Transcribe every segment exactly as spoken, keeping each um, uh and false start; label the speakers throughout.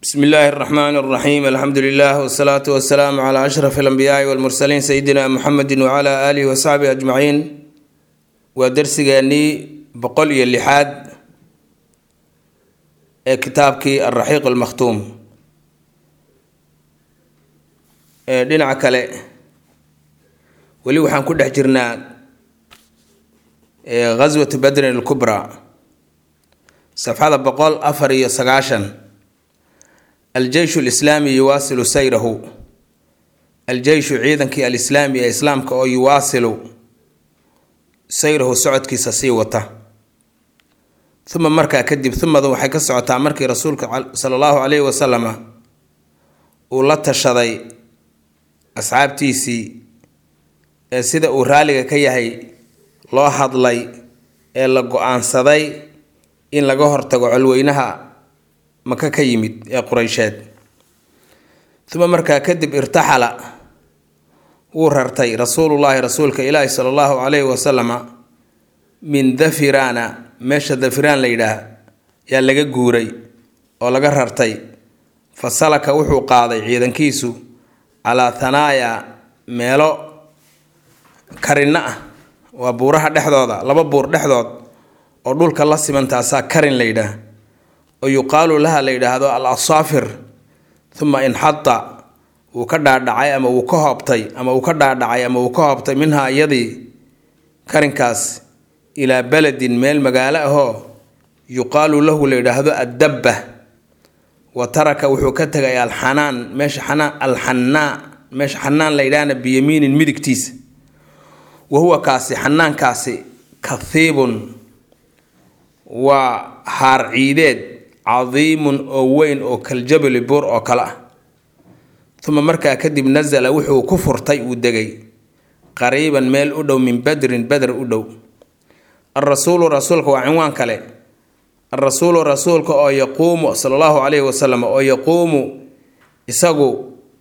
Speaker 1: بسم الله الرحمن الرحيم الحمد لله والصلاة والسلام على أشرف الأنبياء والمرسلين سيدنا محمد وعلى آله وصحبه أجمعين ودرسيني بقول اللحاد كتابك الرحيق المختوم دينا كله ولي وحن كل حجرنا غزوة بدر الكبرى صفحة بقول أفري سقاشن الجيش الإسلامي يواصل سيره الجيش عيدنك الإسلامي إسلامك أو يواصل سيره سعودك سسيوته ثم مركا كدب ثم ذو حكى السعوت مركي رسولك صلى الله عليه وسلم ولا تشذي أصحاب تيسي سيدا أورالي كيهي loo hadlay ee la go'aansaday in laga hortago culweynaha maka ka yimid ee Quraysheed thuma markaa kadib irtaxala uu rartay rasuulullaahi rasuulka ilaahi sallallahu alayhi wasallam min dafirana meesha dafiraan la yiraahdo yaa laga guuray oo laga rartay fasalaka wuxuu qaaday ciidankiisu ala thanaaya meelo karina ah waa buuraha dhexdooda laba buur dhexdood oo dhulka la simantaasa karin leeyda oo yuqaalu laha leeydaado al-asafir thumma in hatta uu ka dhaadhacay ama uu ka hoobtay ama uu ka dhaadhacay ama uu ka hoobtay minha yadi karinkaas ila baladin meel magaalo ah yuqaalu lahu leeydaado ad-dabba wa taraka wuxuu ka tagay al-hanan meesha xanaan al-hanna meesha xanaan leeydaana biyamiin midigtiis وهو كاسي حنان كاسي كثيب وحار عيداد عظيم أو وين أو كالجبل بور أو كلا ثم مركا كدب نزل وحو كفر طيء الدقي قريبا ميل أدو من بدر بدر أدو الرسول رسولك وعنوان كلا الرسول رسولك أو يقوم صلى الله عليه وسلم أو يقوم إساقو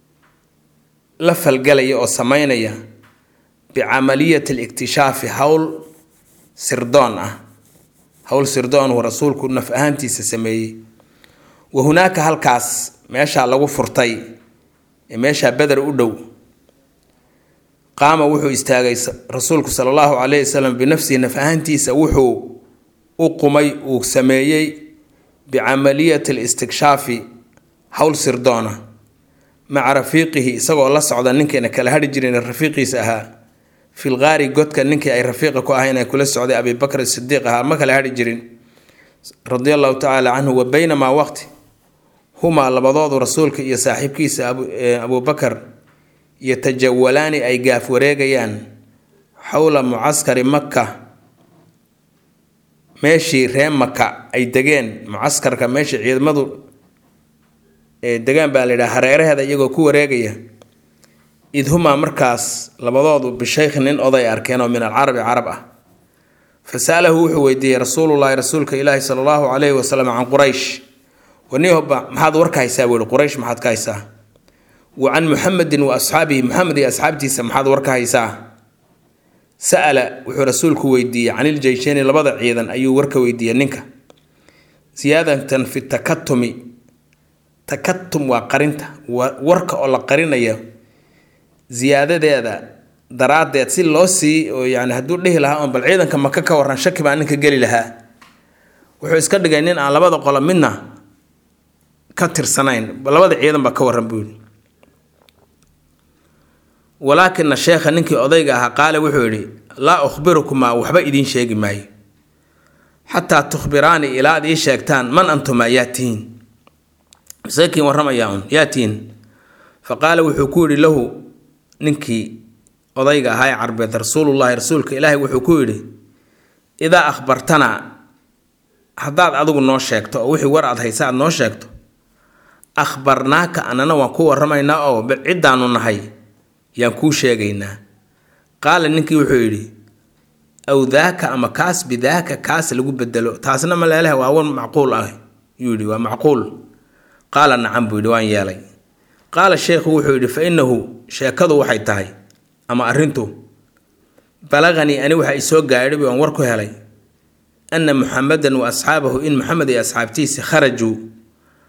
Speaker 1: لف القلي أو سمينيا بعملية الاكتشاف حول سردان حول سردان ورسولك نفهانتي سسمي وهناك هالكاس ماشا لغو فرطي ماشا بدر أدو قام وحو استاغي رسولك صلى الله عليه وسلم بنفسه نفهانتي سوحو أقمي وسميي بعملية الاستكشاف حول سردان مع رفيقه سوى الله سعودا ننكينا كالهاري جرين الرفيقي سأها في الغاري قد كان ننكي أي رفيقك وأهينا كل سعودي أبي بكر الصديق ها ما كان هاري جرين رضي الله تعالى عنه وبينما وقت هما لبضاض رسولك يا صاحب كيس أبو, أبو بكر يتجولان أي قاف وريقيان حول معسكر مكة ماشي ريم مكة أي دقين معسكر كماشي عيد مضو دقان بالي هريره هذا يقول كو وريقيان إذ هما مركز لبضاضوا بالشيخ نين أضي أركانه من العرب عربة فسأله وحويدي رسول الله رسولك إلهي صلى الله عليه وسلم عن قريش ونيهب محاد وركا يساوي قريش محاد كايسا وعن محمد وأصحابه محمد أصحابتي سمحاد وركا يسا سأل وحو رسولك ويدي عن الجيشين لبضع عيدا أي وركا ويدي ننك زيادة في التكتم تكتم وقرنت وركا ولا قرنية زيادة درادة سي لوسي يعني هدول له لها بل عيدا كما كك ورن شك بان انك قالي لها وحو اسكا دغاyneen aan labada qolo midna ka tirsanayn labada ciidan ba ka waran buul walakin sheekha ninkii odayga aha qaale wuxuu yiri la akhbirukum waxba idin sheegi maayo hatta tukhbirani ila adii sheegtaan man antum ayatin sakin waramayaan yatin faqala wuxuu ku yiri lahu ninkii odayga ahaa carbeed rasuulullaahi rasuulka ilaahay wuxuu ku yiri ida akhbartana hadaad adigu noo sheegto oo wixii war aad haysaa noo sheegto akhbarnaaka anana waan ku waramaynaa oo cidaanu nahay yaan ku sheegaynaa qaala ninkii wuxuu yiri aw daaka ama kaas bidaaka kaas lagu bedelo taasna ma leelahay waa wan macquul ah yiri waa macquul qaala nacam buu waan yeelay قال الشيخ وحيد فإنه شاكده وحي تاي أما أرنتو بلغني أنا وحي سوق قاعد بيوان وركو هلي أن محمدا وأصحابه إن محمد يا أصحابتي خرجوا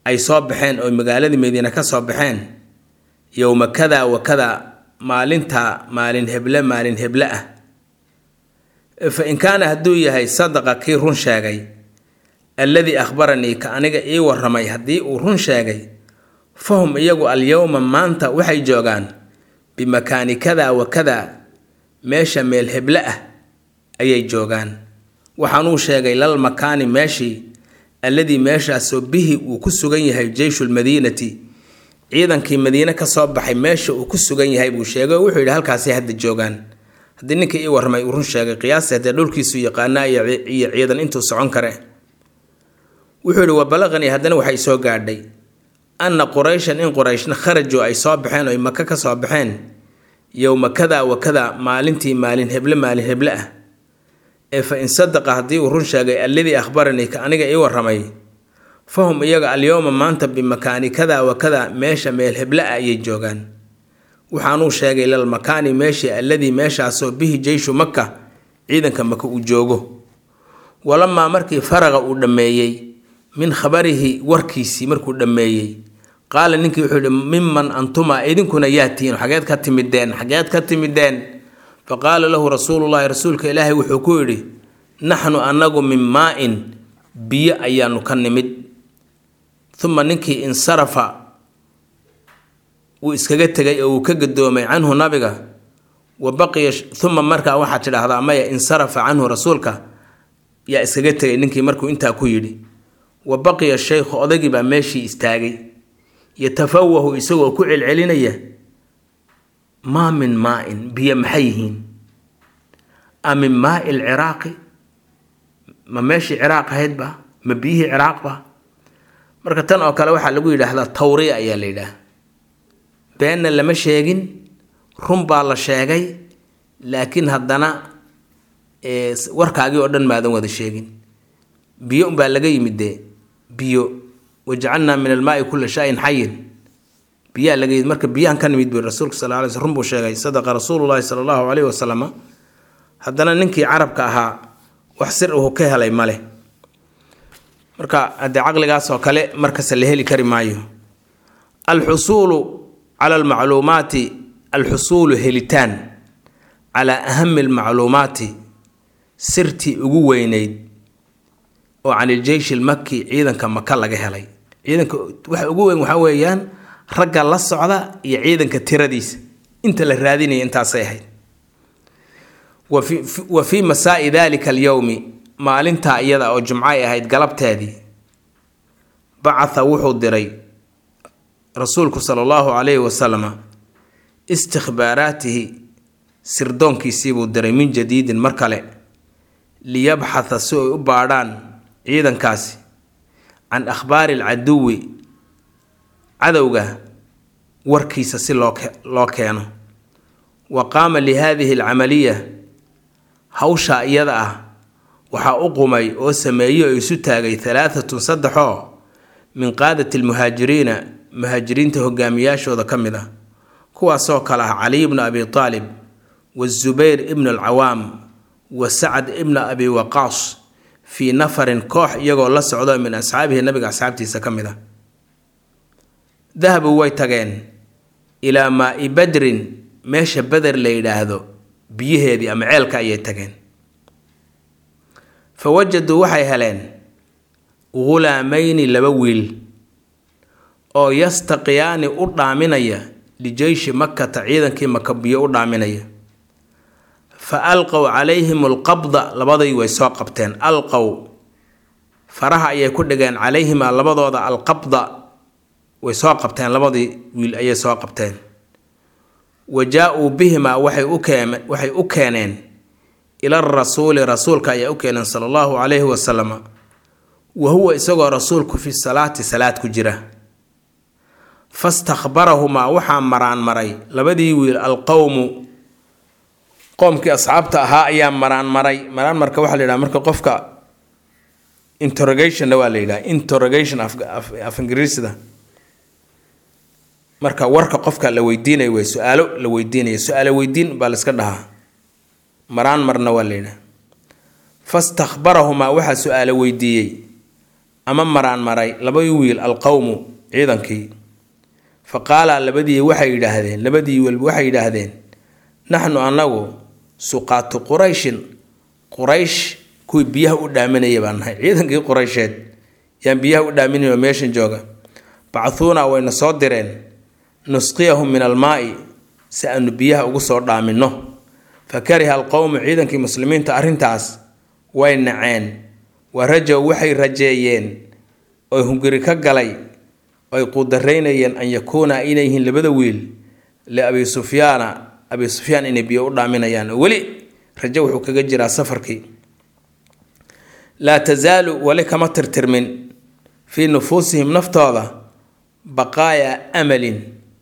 Speaker 1: ay soo baxeen oo magaaladii Madiina ka soo baxeen yowma kada wa kada maalinta maalin heble maalin heble ah fa in kaana hadduu yahay sadaqa kii run sheegay alladii akhbaranii ka aniga ii warramay haddii uu run sheegay fahum iyagu alyowma maanta waxay joogaan bimakaani kada wa kada meesha meel heble ah ayay joogaan waxaanuu sheegay lal makaani meeshii alladii meeshaasoo bihi uu ku sugan yahay jeyshul madiinati ciidankii madiine ka soo baxay meesha uu ku sugan yahay buu sheegay oo wuxuu yidhi halkaasay hadda joogaan haddii ninka ii warramay uu run sheegay qiyaasta haddee dhulkiisu yaqaanaa iyo ciidan intuu socon kare wuxuu yidhi wabalaqanii haddana waxay soo gaadhay anna qurayshan in qurayshna kharajoo ay soo baxeen oo ay maka ka soo baxeen yowma kada wa kada maalintii maalin heble maalin heble ah ee fa in sadaqa haddii uu run sheegay alladii akhbaranii ka aniga ii warramay fahum iyaga alyowma maanta bimakaani kada wa kada meesha meel heble ah ayay joogaan waxaanuu sheegay lal makaani meeshii alladii meeshaasoo bihi jeyshu maka ciidanka maka uu joogo walamaa markii faraqa uu dhammeeyey min khabarihi warkiisii markuu dhammeeyey qaala ninkii wuxuu yidhi miman antuma idinkuna yaa tihiin xageed ka timideen xageed ka timideen faqaala lahu rasuulullaahi rasuulka ilaahay wuxuu ku yidhi naxnu annagu min maa-in biyo ayaanu ka nimid uma ninkii insarafa wuu iskaga tegay oo uu ka gadoomay canhu nabiga wa baqiya uma markaa waxaad tidhaahdaa maya insarafa canhu rasuulka yaa iskaga tegay ninkii markuu intaa ku yidhi wa baqiya shaykhu odagii baa meeshii istaagay yatafawahu isagoo ku celcelinaya maa min maa-in biyo maxay yihiin a min maai lciraaqi ma meeshii ciraaq ahaydba ma biyihii ciraaqba marka tan oo kale waxaa lagu yidhaahdaa tawriya ayaa la yidhaah beenna lama sheegin run baa la sheegay laakiin haddana warkaagii oo dhan maadan wada sheegin biyo unbaa laga yimid dee biyo wajacalnaa min almaai kulla shayin xayin biyaa laga yimid marka biyahan ka nimid bu rasuulka sal lla alay sl run buu sheegay sadaqa rasuulullaahi sala allahu calayhi wasalama haddana ninkii carabka ahaa wax sir uhu ka helay male marka haddee caqligaas oo kale markasta la heli kari maayo alxusuulu cala almacluumaati alxusuulu helitaan calaa ahami almacluumaati sirtii ugu weyneyd oo can iljeysh ilmaki ciidanka maka laga helay ciidanka waxa ugu weyn waxaa weeyaan ragga la socda iyo ciidanka tiradiisa inta la raadinaya intaasay ahayd wa fii masaa'i daalika alyowmi maalintaa iyada oo jumcay ahayd galabteedii bacatha wuxuu diray rasuulku sala allahu calayhi wasalama istikhbaaraatihi sirdoonkiisiibuu diray min jadiidin mar kale liyabxatha si ay u baadhaan ciidankaasi can akhbaari alcaduwi cadowga warkiisa si loo loo keeno wa qaama lihaadihi alcamaliya hawshaa iyada ah waxaa u qumay oo sameeyey oo isu taagay halaahatun saddexoo min qaadati almuhaajiriina muhaajiriinta hogaamiyaashooda ka mid ah kuwaasoo kale ah caliy bnu abi taalib wazubayr ibnu alcawaam wa sacad ibna abi waqaas fii nafarin koox iyagoo la socdo min asxaabihi nabiga asxaabtiisa ka mid ah dahabuu way tageen ilaa maa-i badrin meesha beder la yidhaahdo biyaheedii ama ceelka ayay tageen fa wajaduu waxay heleen ghulaamayni laba wiil oo yastaqiyaani u dhaaminaya lijeyshi makata ciidankii maka biyo u dhaaminaya fa alqow calayhim alqabda labaday way soo qabteen alqow faraha ayay ku dhigeen calayhima labadooda alqabda way soo qabteen labadii wiil ayay soo qabteen wa jaa-uu bihimaa waxay u keen waxay u keeneen ila rasuuli rasuulka ayaa u keeneen sala allahu calayhi wasalama wa huwa isagoo rasuulku fi salaati salaad ku jira fastakhbarahumaa waxaa maraan maray labadii wiil alqowmu qoomkii asxaabta ahaa ayaa maraan maray maraan marka waxaa la yidhaha marka qofka interrogationna waa la yidhaha interrogation af ingiriisida marka warka qofka la weydiinayo wey su-aalo la weydiinayo su-aalo weydiin baa la iska dhahaa maraan marna waa la yidhaha fastakhbarahumaa waxaa su-aalo weydiiyey ama maraan maray labadii wiil alqawmu ciidankii faqaala labadii waxay yidhaahdeen labadii wiil waxay yidhaahdeen naxnu anagu suqaatu qurayshin quraysh kuwii biyaha u dhaaminaya baan nahay ciidankii quraysheed yaan biyaha u dhaaminayo meeshan jooga bacthuuna wayna soo direen nusqiyahum min almaa'i si aanu biyaha ugu soo dhaamino fakariha alqowmu ciidankii muslimiinta arrintaas way naceen warajow waxay rajeeyeen oy hunguri ka galay oy qudaraynayeen an yakuuna inay yihiin labada wiil liabi sufyaana abi sufyaan inay biyo u dhaaminayaan weli rajo wuxuu kaga jiraa safarkii laa tazaalu wali kama tirtirmin fii nufuusihim naftooda baqaaya amalin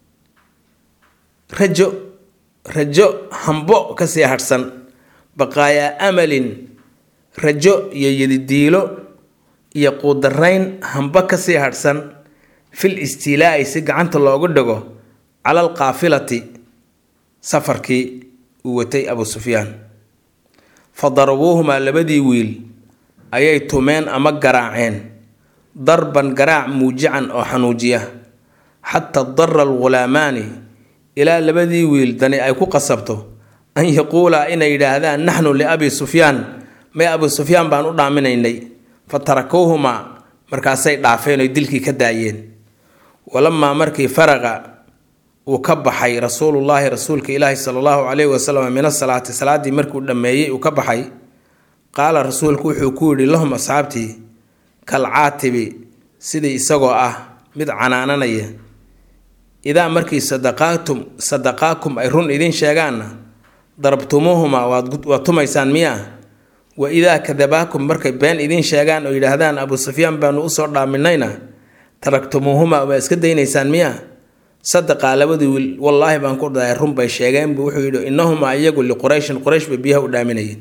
Speaker 1: rajo rajo hambo kasii harhsan baqaaya amalin rajo iyo yadidiilo iyo quudarayn hamba kasii harhsan fil istilaa'i si gacanta loogu dhigo cala alqaafilati safarkii uu watay abu sufyaan fadarabuuhumaa labadii wiil ayay tumeen ama garaaceen darban garaac muujican oo xanuujiya xataa dara alghulaamaani ilaa labadii wiil dani ay ku qasabto an yaquulaa inay yidhaahdaan naxnu liabi sufyaan may abu sufyaan baan u dhaaminaynay fatarakuuhumaa markaasay dhaafeen oy dilkii ka daayeen walamaa markii faraqa uu ka baxay rasuulullaahi rasuulka ilaahi sala allahu calayhi wasalam min asalaati salaaddii markuu dhammeeyey uu ka baxay qaala rasuulku wuxuu ku yidhi lahum asxaabtii kalcaatibi sidii isagoo ah mid canaananaya idaa markii sadaqaatum sadaqaakum ay run idiin sheegaanna darabtumuuhumaa waad tumaysaan miyaa wa idaa kadabaakum markay been idiin sheegaan oo yidhaahdaan abu sufyaan baanu usoo dhaaminayna taraktumuuhumaa waa iska daynaysaan miyaa sadaqaa labadii wiil wallaahi baan ku dhahay run bay sheegeen buu wuxuu yidhi innahumaa iyagu liqurayshin quraysh bay biyaha u dhaaminayeen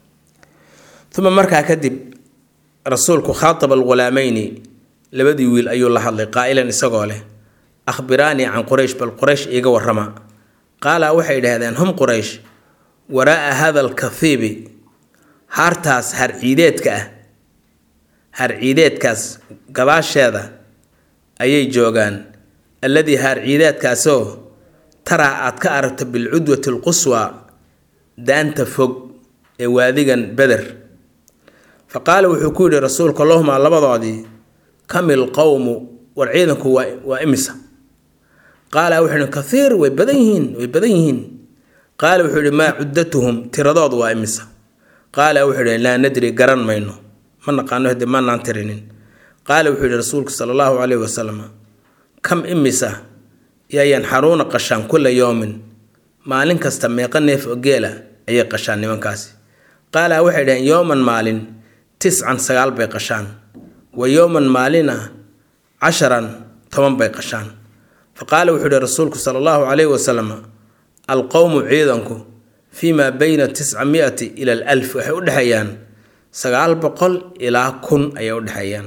Speaker 1: uma markaa kadib rasuulku khaataba alghulaamayni labadii wiil ayuu la hadlay qaa'ilan isagoo leh akhbiraanii can quraysh bal quraysh iiga warrama qaala waxay idhaahdeen hum quraysh waraa'a hada alkathiibi haartaas harciideedka ah harciideedkaas gadaasheeda ayay joogaan alladii haarciideedkaasoo taraa aad ka aragta bilcudwati alquswaa daanta fog ee waadigan beder fa qaala wuxuu ku yidhi rasuulka lahumaa labadoodii kamil qowmu war ciidanku waa waa imisa qaala wuxuu yidhi kathiir way badan yihiin way badan yihiin qaala wuxuu yidhi maa cuddatuhum tiradoodu waa imisa qaala wuxuu yidhi laa nadri garan mayno ma naqaano haddii maanaan tirinin qaala wuxuu yidhi rasuulku sala allahu calayhi wasalam kam imisa yaa yanxaruuna qashaan kulla yowmin maalin kasta meeqa neef oo geela ayay qashaan nimankaasi qaala waxay dhaheen yowman maalin tiscan sagaal bay qashaan wa yowman maalina casharan toban bay qashaan fa qaala wuxuu yidhi rasuulku sala allahu calayhi wasalam alqowmu ciidanku fii maa bayna tisca miati ila alf waxay u dhexeeyaan sagaal boqol ilaa kun ayay u dhexeeyaan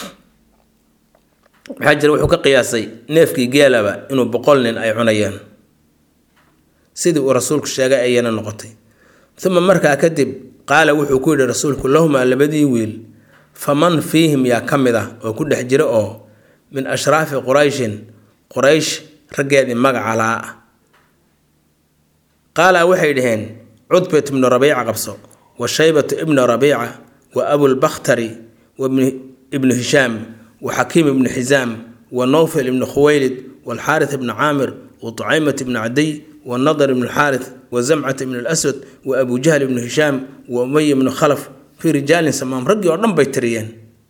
Speaker 1: maxaa jira wuxuu ka qiyaasay neefkii geelaba inuu boqol nin ay cunayaan sidii uu rasuulku sheegay ayayna noqotay uma markaa kadib qaala wuxuu ku yidhi rasuulku lahumaa labadii wiil faman fiihim yaa ka mid ah oo ku dhex jira oo min ashraafi qurayshin quraysh raggeedii magaca lahaa ah qaala waxay dhaheen cudbat ibnu rabiica qabso wa shaybatu ibnu rabiica wa abulbakhtari wa ibnu hishaam وحكيم بن حزام ونوفل بن خويلد والحارث بن عامر وطعيمة بن عدي والنضر بن الحارث وزمعة بن الأسود وأبو جهل بن هشام وأمية بن خلف في رجال سمام رقي ورنم بيتريان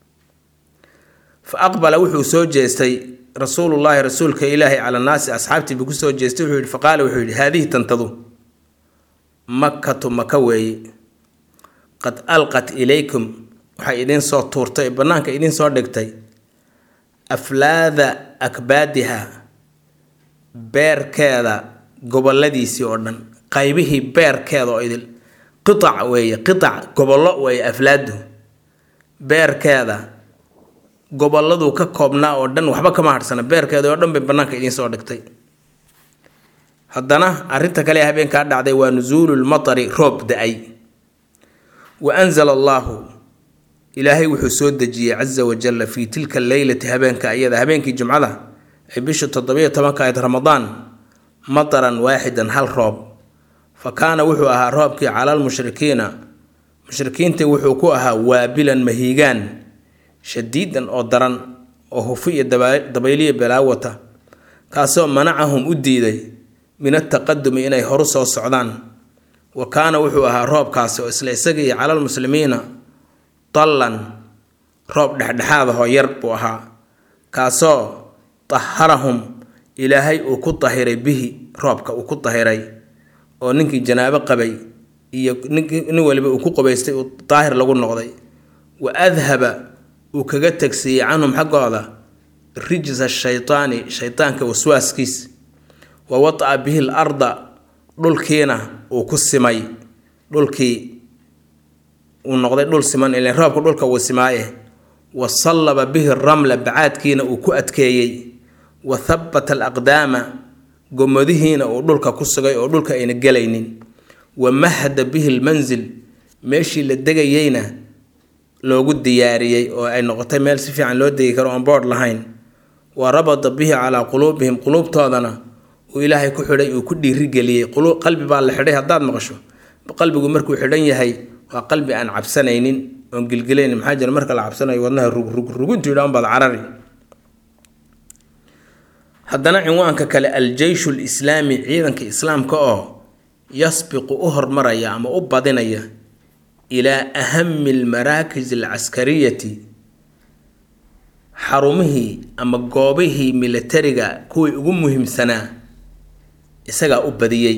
Speaker 1: فأقبل وحو سوجيستي رسول الله رسولك إلهي على الناس أصحابتي بكو سوجيستي فقال وحو هذه تنتظو مكة مكوي قد ألقت إليكم waxay idin soo tuurtay banaanka idin soo dhigtay aflaada akbaadiha beerkeeda goboladiisii oo dhan qaybihii beerkeeda oo idil qitac weeye qitac gobollo weeye aflaadu beerkeeda gobolladu ka koobnaa oo dhan waxba kama harsana beerkeeda oo dhan bay banaanka idin soo dhigtay haddana arrinta kale habeenkaa dhacday waa nuzuulul matari roob da-ay wa anzala allaahu ilaahay wuxuu soo dejiyey caza wajalla fii tilka alleylati habeenka iyada habeenkii jumcada ay bisha toddobiyo tobanka ahayd ramadaan mataran waaxidan hal roob fa kaana wuxuu ahaa roobkii cala almushrikiina mushrikiintii wuxuu ku ahaa waabilan mahiigaan shadiidan oo daran oo hufi iyo dabayliya balaawata kaasoo manacahum u diiday min ataqadumi inay horu soo socdaan wa kaana wuxuu ahaa roobkaasi oo isla isagii cala almuslimiina tallan roob dhexdhexaad ahoo yar buu ahaa kaasoo taharahum ilaahay uu ku tahiray bihi roobka uu ku tahiray oo ninkii janaabo qabay iyo nin waliba uu ku qubaystay uu daahir lagu noqday wa adhaba uu kaga tagsiiyey canhum xaggooda rijsa shaytaani shaytaanka waswaaskiis wa wata'a bihi l arda dhulkiina uu ku simay dhulkii uu noqday dhul siman ileen roobka dhulka uu simaaye wa sallaba bihi ramla bacaadkiina uu ku adkeeyey wa thabbata alaqdaama gomadihiina uu dhulka ku sugay oo dhulka ayna gelaynin wa mahada bihi lmansil meeshii la degayeyna loogu diyaariyey oo ay noqotay meel si fiican loo degi karo oon boodh lahayn wa rabata bihi calaa quluubihim quluubtoodana uu ilaahay ku xidhay uu ku dhiirigeliyey qalbi baa la xidhay haddaad maqasho qalbigu markuu xidhan yahay waa qalbi aan cabsanaynin oon gilgilaynin maxaa jira marka la cabsanayo wadnaha rugrugruguntu yidhaan baad carari haddana cinwaanka kale aljeyshu lislaami ciidanka islaamka oo yasbiqu u hormaraya ama u badinaya ilaa ahami almaraakis alcaskariyati xarumihii ama goobihii militariga kuwii ugu muhiimsanaa isagaa u badiyey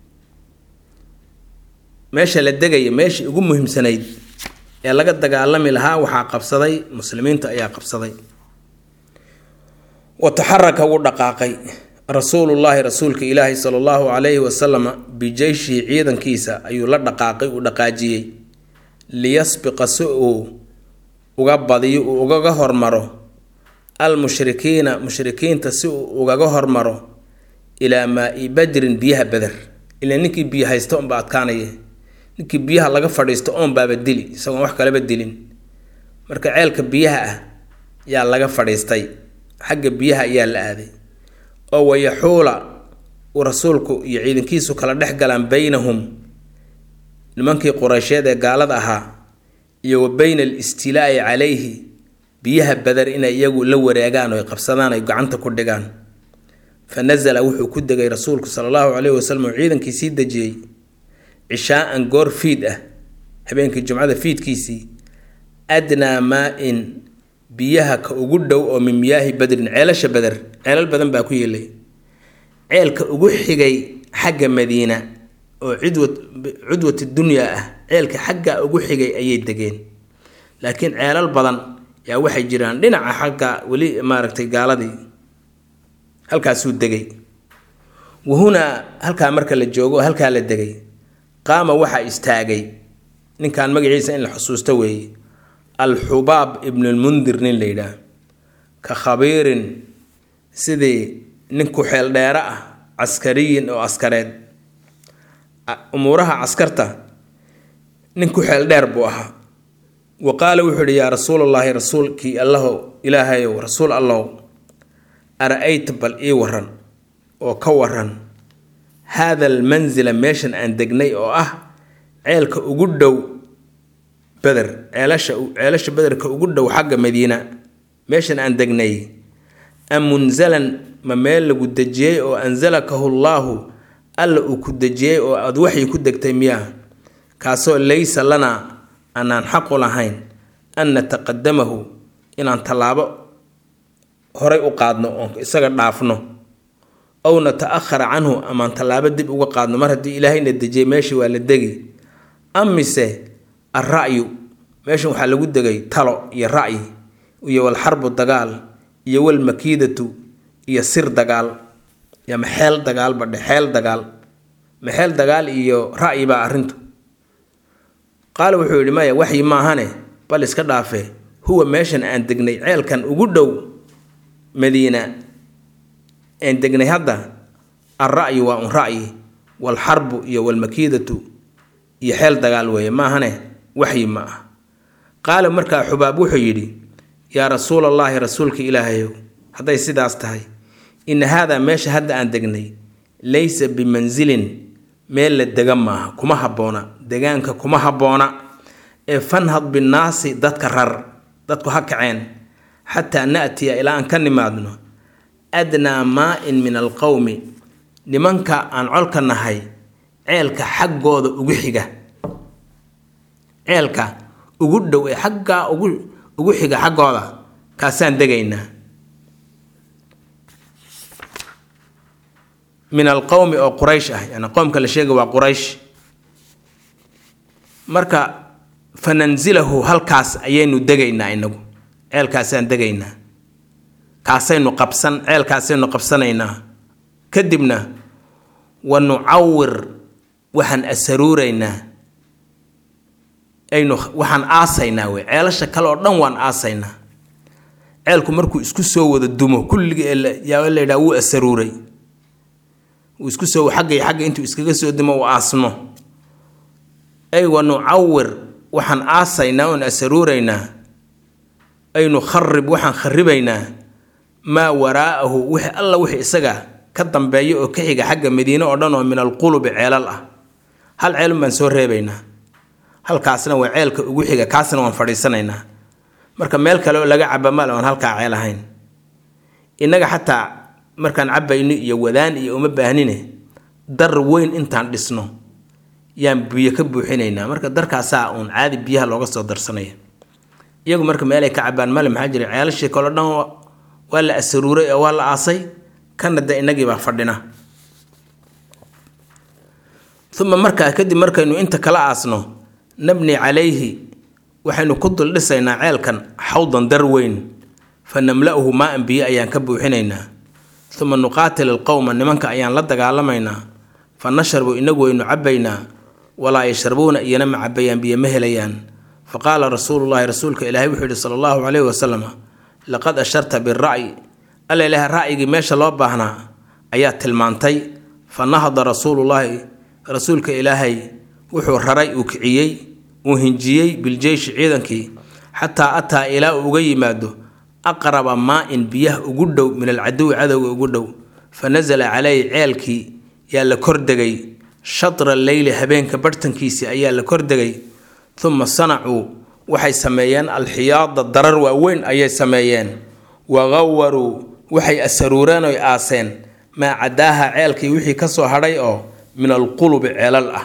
Speaker 1: meesha la degaya meeshii ugu muhiimsanayd ee laga dagaalami lahaa waxaa qabsaday muslimiinta ayaa qabsaday wataxaraka wuu dhaqaaqay rasuulullaahi rasuulka ilaahi sala allahu calayhi wasalama bijeyshihi ciidankiisa ayuu la dhaqaaqay uu dhaqaajiyey liyasbiqa si uu uga badiyo uu ugaga hormaro almushrikiina mushrikiinta si uu ugaga hormaro ilaa maa-i badrin biyaha beder ilaa ninkii biyo haysta unba adkaanaya ninkii biyaha laga fadhiisto oon baaba dili isagoon wax kaleba dilin marka ceelka biyaha ah yaa laga fadhiistay xagga biyaha ayaa la aaday oo wayaxuula uu rasuulku iyo ciidankiisu kala dhex galaan baynahum nimankii quraysheed ee gaalada ahaa iyo wa bayna alistilaa'i calayhi biyaha badar inay iyagu la wareegaan oo ay qabsadaan ay gacanta ku dhigaan fa nasala wuxuu ku degay rasuulku sala allahu calayhi wasalam oo ciidankii sii dejiyey cishaa'an goor fiid ah habeenkii jumcada fiidkiisii adnaa maa-in biyaha ka ugu dhow oo min miyaahi badrin ceelasha bader ceelal badan baa ku yeelay ceelka ugu xigay xagga madiina oo cudwat cudwati dunyaa ah ceelka xagga ugu xigay ayay degeen laakiin ceelal badan yaa waxay jiraan dhinaca xagga weli maaragtay gaaladii halkaasuu degay wahunaa halkaa marka la joogo oo halkaa la degay qaama waxaa istaagay ninkan magaciisa in la xusuusto weeye alxubaab ibn lmundir nin la yidhaah ka khabiirin sidii nin ku xeel dheero ah caskariyin oo askareed umuuraha caskarta nin ku xeel dheer buu ahaa wa qaala wuxuu ihi yaa rasuulallaahi rasuulkii allahow ilaahayow rasuul allow ara-ayta bal ii waran oo ka waran haada almansila meeshan aan degnay oo ah ceelka ugu dhow beder ceelasha ceelasha bederka ugu dhow xagga madiina meeshan aan degnay am munzalan ma meel lagu dejiyey oo anzalakahu llaahu alla uu ku dejiyey oo aad waxyi ku degtay miyaa kaasoo laysa lanaa anaan xaqu lahayn an nataqadamahu inaan tallaabo horay u qaadno oon isaga dhaafno aw nata-ahara canhu amaan tallaabo dib uga qaadno mar haddii ilaahayna dejiyey meeshii waa la degi amise alra'yu meeshan waxaa lagu degay talo iyo ra'yi iyo walxarbu dagaal iyo walmakiidatu iyo sir dagaal iyo maxeel dagaal badhe xeel dagaal maxeel dagaal iyo ra'yi baa arrintu qaala wuxuu yidhi maya waxyi maahane bal iska dhaafe huwa meeshan aan degnay ceelkan ugu dhow madiina aan degnay hadda alra'yu waa un ra'yi walxarbu iyo walmakiidatu iyo xeel dagaal weeye maahane waxyi ma ah qaala markaa xubaab wuxuu yidhi yaa rasuul allaahi rasuulka ilaahayow hadday sidaas tahay ina haadaa meesha hadda aan degnay laysa bimansilin meel la dega maaha kuma habboona degaanka kuma habboona ee fanhad binnaasi dadka rar dadku ha kaceen xataa na'tiya ilaa aan ka nimaadno adnaa maa-in min alqowmi nimanka aan colka nahay ceelka xaggooda ugu xiga ceelka ugu dhow ee xaggaa ugu ugu xiga xaggooda kaasaan degaynaa min alqowmi oo quraysh ah yani qowmka la sheega waa quraysh marka fananzilahu halkaas ayaynu degaynaa inagu ceelkaasaan degaynaa kaasaynu qabsan ceelkaasaynu qabsanaynaa kadibna wa nucawir waxaan asaruuraynaa aynu waxaan aasaynaa wey ceelasha kale oo dhan waan aasaynaa ceelku markuu isku soo wada dumo kulligii yaa la yidhaha wuu asaruuray wuu isku soo xagga iyo xagga intuu iskaga soo dumo uu aasno ay wa nucawir waxaan aasaynaa oon asaruuraynaa aynu kharib waxaan kharibaynaa maa waraa'ahu wixii alla wixii isaga ka dambeeya oo ka xiga xagga madiine oo dhan oo min alqulubi ceelal ah hal ceelun baan soo reebaynaa halkaasna waa ceelka ugu xiga kaasna waan fadhiisanaynaa marka meel kale oo laga caba mal oon halkaa ceel ahayn innaga xataa markaan cabayno iyo wadaan iyo uma baahnine dar weyn intaan dhisno yaan biyo ka buuxinaynaa marka darkaasaa uun caadi biyaha looga soo darsanaya iyagu marka meelay ka cabaan male maxaa jira ceelashii kale dhan waa la asaruuray oo waa la aasay kana de inagii baa fadhina uma markaa kadib markaynu inta kala aasno nabni calayhi waxaynu ku dul dhisaynaa ceelkan xawdan dar weyn fa namla'uhu maa-an biyo ayaan ka buuxinaynaa uma nuqaatil alqowma nimanka ayaan la dagaalamaynaa fa nashrabu inagu waynu cabbaynaa walaa yashrabuuna iyana ma cabbayaan biyo ma helayaan faqaala rasuulullaahi rasuulka ilaahay wuxuu yihi sala allahu calayhi wasalam laqad asharta bira'yi alla ilaaha ra'yigii meesha loo baahnaa ayaa tilmaantay fa nahada rasuulullaahi rasuulka ilaahay wuxuu raray uu kiciyey uu hinjiyey biljeyshi ciidankii xataa ataa ilaa uu uga yimaado aqraba maa-in biyaha ugu dhow min alcaduwi cadowga ugu dhow fa nasala caleyhi ceelkii yaa la kordegay shatra leyli habeenka barhtankiisii ayaa la kordegay uma sanacuu waxay sameeyeen alxiyaada darar waaweyn ayay sameeyeen wagawaruu waxay asaruureen oy aaseen maa cadaaha ceelkii wixii ka soo hadhay oo min alqulubi ceelal ah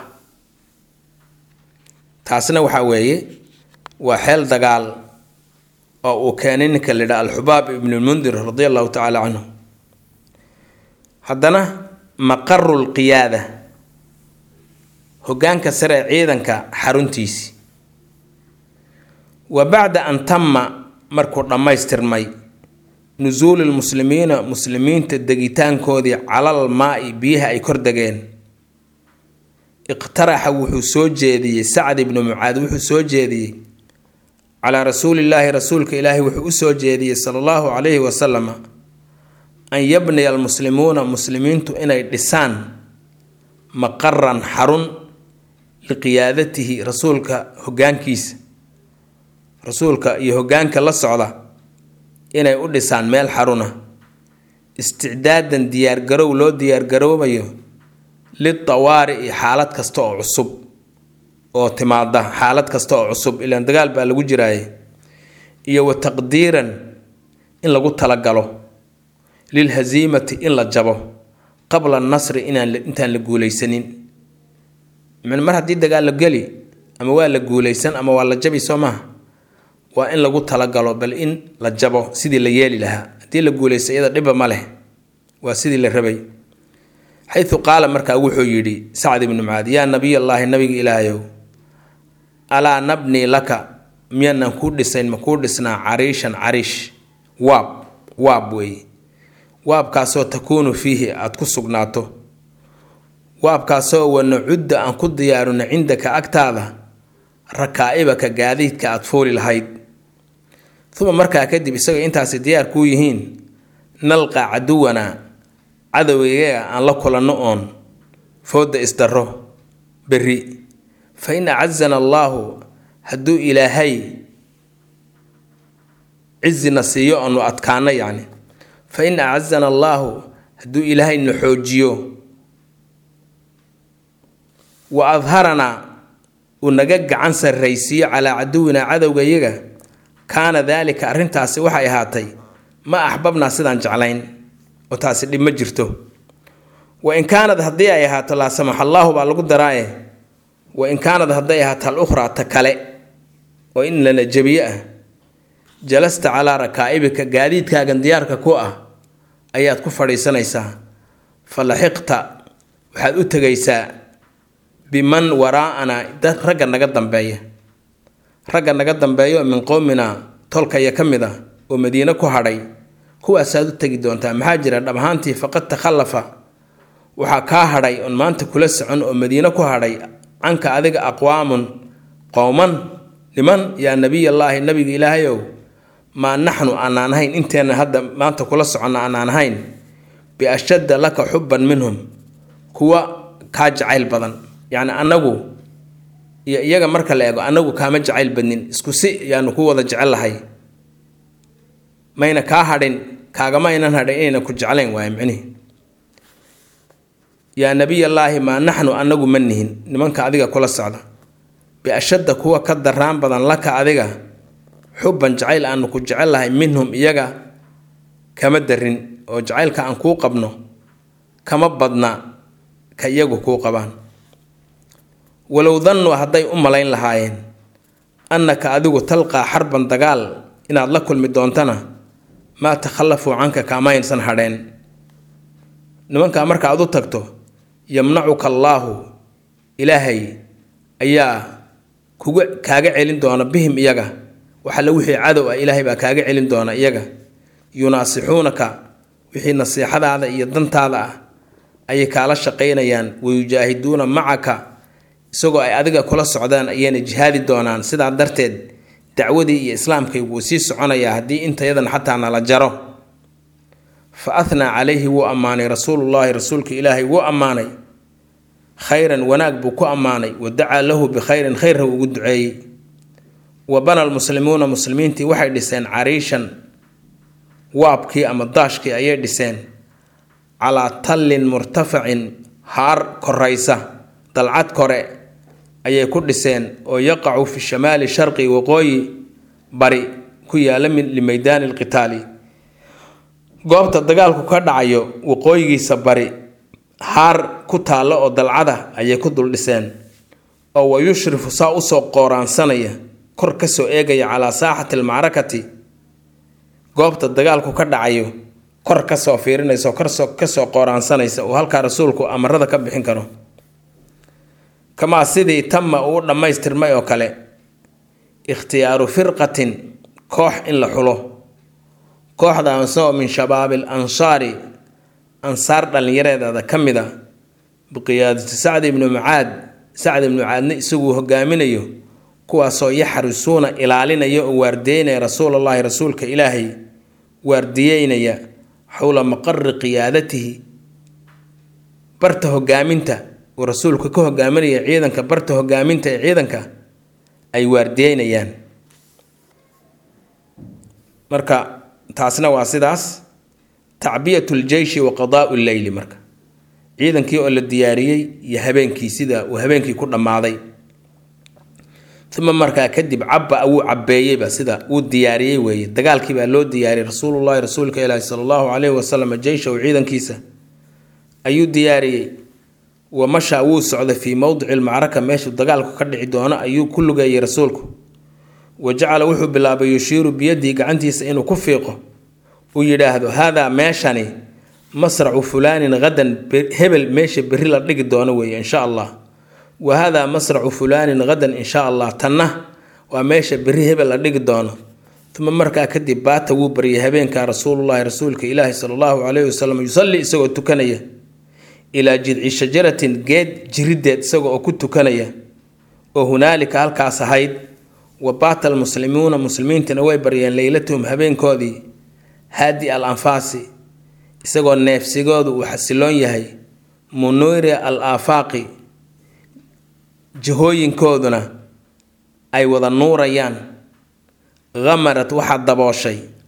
Speaker 1: taasna waxaa weeye waa xeel dagaal oo uu keenay ninka la yidhaha alxubaab ibnulmundir radia allahu tacaala canhu haddana maqaru lqiyaada hoggaanka sare ee ciidanka xaruntiisii wa bacda an tama markuu dhammaystirmay nusuuli lmuslimiina muslimiinta degitaankoodii calal maa-i biyaha ay kor degeen iqtaraxa wuxuu soo jeediyey sacd ibnu mucaad wuxuu soo jeediyey calaa rasuulillaahi rasuulka ilaahi wuxuu u soo jeediyey sala allahu calayhi wasalama an yabniya almuslimuuna muslimiintu inay dhisaan maqaran xarun liqiyaadatihi rasuulka hoggaankiisa rasuulka iyo hoggaanka la socda inay u dhisaan meel xaruna isticdaadan diyaargarow loo diyaargaroobayo litawaari'i xaalad kasta oo cusub oo timaada xaalad kasta oo cusub ilaan dagaal baa lagu jiraaye iyo wa taqdiiran in lagu talagalo lilhaziimati in la jabo qabla annasri inaan intaan la guulaysanin mar haddii dagaal la geli ama waa la guulaysan ama waa la jabi soo maaha waa in lagu talagalo bal in la jabo sidii la yeeli lahaa haddii la guulaysa iyada dhiba ma leh waa sidii la rabay xayu qaala markaa wuxuu yidhi sacd ibnu mucaad yaa nabiy allaahi nabiga ilaahayow alaa nabnii laka miyaanan kuu dhisayn ma kuu dhisnaa cariishan cariish waab waab weeye waabkaasoo takuunu fiihi aada ku sugnaato waabkaasoo wanacudda aan ku diyaarino cindaka agtaada rakaa'ibaka gaadiidka aada fuuli lahayd uma markaa kadib isaga intaasi diyaar kuu yihiin nalqa caduwanaa cadowgeega aan la kulanno oon fooda isdarro berri fa in acazana allaahu hadduu ilaahay عزنا سيئا وأتكانا يعني فإن أعزنا الله هدو إلهي نحوجيو وأظهرنا ونجج عن سريسي على عدونا عدو جيجا كان ذلك أرنتاسي وحي هاتي ما أحببنا سيدان جعلين وتاسي اللي مجرته وإن كانت هدية هات لا سمح الله بالقد رأيه وإن كانت هدية هات الأخرى تكالي وإن لنا جبيئة جلست على ركائبك قاديد كاغن ديارك كوء أيات كفر سنيسا فلحقت وحد أتغيسا بمن وراءنا ده رجل نقدم بيه رجل نقدم بيه من قومنا تلك يكمده ومدينة كهري هو أساد تجدون تمهاجر دمهانتي فقد تخلف وحكاهري أن ما أنت كل سعن ومدينة كهري عنك أذق أقوام قوما لمن يا نبي الله النبي إلهي ما نحن أنا نهين أنت أنا هذا ما أنت كل سعن أنا نهين بأشد لك حبا منهم هو كاجعل بدن يعني أنغو يجا مركا لاغو أنغو كاما جعل بدن اسكو سي يعني هو ودا جعل لهي ماينا كا هادين كاغا ماينا هادين كو جعلين واي معني يا نبي الله ما نحن أنغو منهن نمانكا أديغا كولا سعدا بأشد كوا كدران بدن لك أديغا حبا جعل أنكو جعل لهي منهم يجا كما درين oo jacaylka aan ku qabno kama badna ka iyagu ku qabaan walaw dhannu haday u malayn lahaayeen annaka adigu talqa harban dagaal inaad la kulmi doontana ma takhallafu anka kama insan hadeen nimanka marka aad u tagto yamnacuka allah ilaahay ayaa kugu kaaga celin doona bihim iyaga waxa la wixii cadow ah ilaahay baa kaaga celin doona iyaga yunasixunaka wixii nasiixadaada iyo dantaada ah ay kaala shaqeynayaan wayujaahiduuna macaka isagoo ay adiga kula socdaan ayayna jihaadi doonaan sidaa darteed dacwadii iyo islaamkay wuu sii soconaya haddii intayadan xataa nala jaro fa athna calayhi wuu ammaanay rasuulullaahi rasuulka ilaahay wuu ammaanay khayran wanaag buu ku ammaanay wadacaa lahu bikhayrin khayrha ugu duceeyey wa bana almuslimuuna muslimiintii waxay dhiseen cariishan waabkii ama daashkii ayay dhiseen calaa tallin murtafacin haar koraysa dalcad kore ayay ku dhiseen oo yaqacu fi shamaali sharqi waqooyi bari ku yaala min limaydaani alqitaali goobta dagaalku ka dhacayo waqooyigiisa bari haar ku taalo oo dalcada ayay ku dul dhiseen oo wayushrifu saa usoo qooraansanaya kor ka soo eegaya calaa saaxati almacrakati goobta dagaalku ka dhacayo kor ka soo fiirinayso kor soo ka soo qooraansanaysa oo halka rasuulku amarada ka bixin karo kama sidii tamma uu dhamaystirmay oo kale ikhtiyaaru firqatin koox in la xulo kooxda soo min shabaabil ansaari ansaar dhalinyareedada kamida biqiyaadati sacd ibn mucaad sacd ibn mucaadna isagu hogaaminayo kuwaasoo yaxrisuuna ilaalinaya oo waardeynaya rasuulullaahi rasuulka ilaahay waardiyeynaya xawla maqarri qiyaadatihi barta hogaaminta oo rasuulka ka hogaaminaya ciidanka barta hogaaminta ee ciidanka ay waardiyeynayaan marka taasna waa sidaas tacbiyatul jayshi wa qadaa'ul layli marka ciidankii oo la diyaariyay iyo habeenkii sida uu habeenkii ku dhamaaday ثم مركا كدب عبا أو عباية بسيدا ودياريه ويه دقال كيبا لو دياري رسول الله رسولك إلهي صلى الله عليه وسلم الجيش وعيدا كيسا أيو دياري ومشى وسعد في موضع المعركة ماشي دقال كردع دونا أيو كله جاي رسولك وجعل وحب بالله بيشير بيده قعنتي سئنه كفيقه ويراهد هذا ماشاني مصرع فلان غدا هبل ماشي بريلا دق دونا ويه إن شاء الله وهذا مصرع فلان غدا إن شاء الله تنه وماشى بريه بلا دق دونه ثم مركا كدب بات وبري هبين كان رسول الله رسولك إلهي صلى الله عليه وسلم يصلي سوى تكنيه إلى جذع شجرة جد جردت سوى كنت تكنيه وهنالك هالكاس هيد وبات المسلمون مسلمين تنوي بريان ليلتهم هبين كودي هادي الأنفاسي سوى النفس سوى وحسلون يهي منور الآفاقي jihooyinkooduna ay wada nuurayaan gamarat waxa dabooshay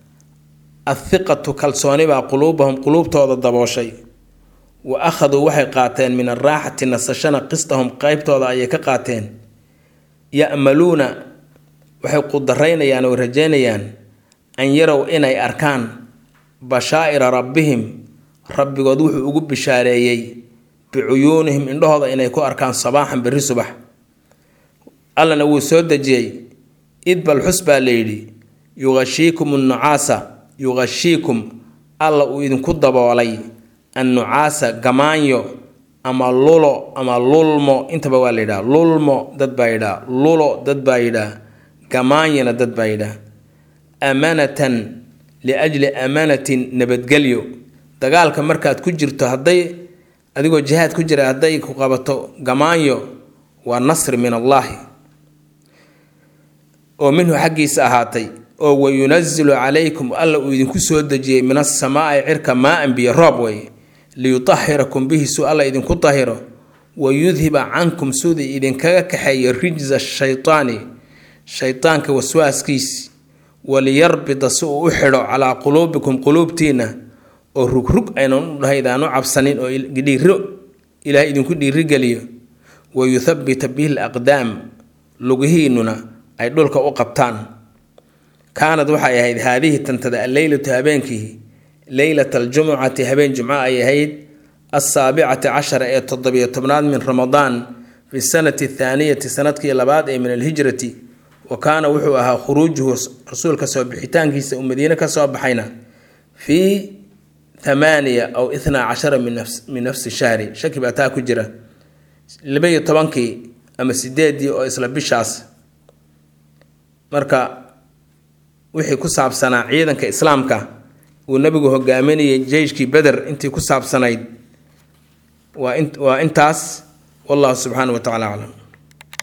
Speaker 1: athiqatu kalsoonibaa quluubahum quluubtooda dabooshay wa akhaduu waxay qaateen min araaxati nasashana qistahum qeybtooda ayay ka qaateen ya'maluuna waxay qudaraynayaan oo rajeynayaan an yarow inay arkaan bashaa'ira rabbihim rabbigood wuxuu ugu bishaareeyey bicuyuunihim indhahooda inay ku arkaan sabaaxan berri subax allana wuu soo dejiyey id balxus baa layidhi yuqashiikum annucaasa yuqashiikum alla uu idinku daboolay annucaasa gamaanyo ama lulo ama lulmo intaba waa layidhaha lulmo dad baa yidhaha lulo dad baa yidhaha gamaanyana dad baa yidhaha amanatan liajli amanatin nabadgelyo dagaalka markaad ku jirto hadday adigoo jihaad ku jira hadday ku qabato gamaanyo waa nasri min allaahi oo minhu xaggiisa ahaatay oo wayunazilu calaykum alla uu idinku soo dejiyey min asamaa'i cirka maa-an biyo roob wey liyutahirakum bihi suu alla idinku tahiro wayudhiba cankum suudii idinkaga kaxeeyo rijza shaytaani shaytaanka waswaaskiisi waliyarbida si uu u xidho calaa quluubikum quluubtiina oo rugrug aynan u dhahaydaan u cabsanin oo dhiiro ilaahay idinku dhiirigeliyo wayuthabbita bihi alaqdaam lugihiinuna ay dhulka u qabtaan kaanad waxay ahayd haadihi tantada alleylatu habeenkii leylata aljumucati habeen jumco ay ahayd assaabicati cashara ee toddobiyo tobnaad min ramadaan fi sanati athaaniyati sanadkii labaad ee min alhijrati wa kaana wuxuu ahaa khuruujuhu rasuulka soo bixitaankiisa uu madiine ka soo baxayna fii thamaaniya aw ithnaa cashara min nafsi shahri shaki baa taa ku jira labaiyo tobankii ama sideedii oo isla bishaas marka wixii ku saabsanaa ciidanka islaamka uu nabigu hogaaminayay jeyshkii beder intii ku saabsanayd waa intaas wallahu subxaanahu wa tacaala aclam.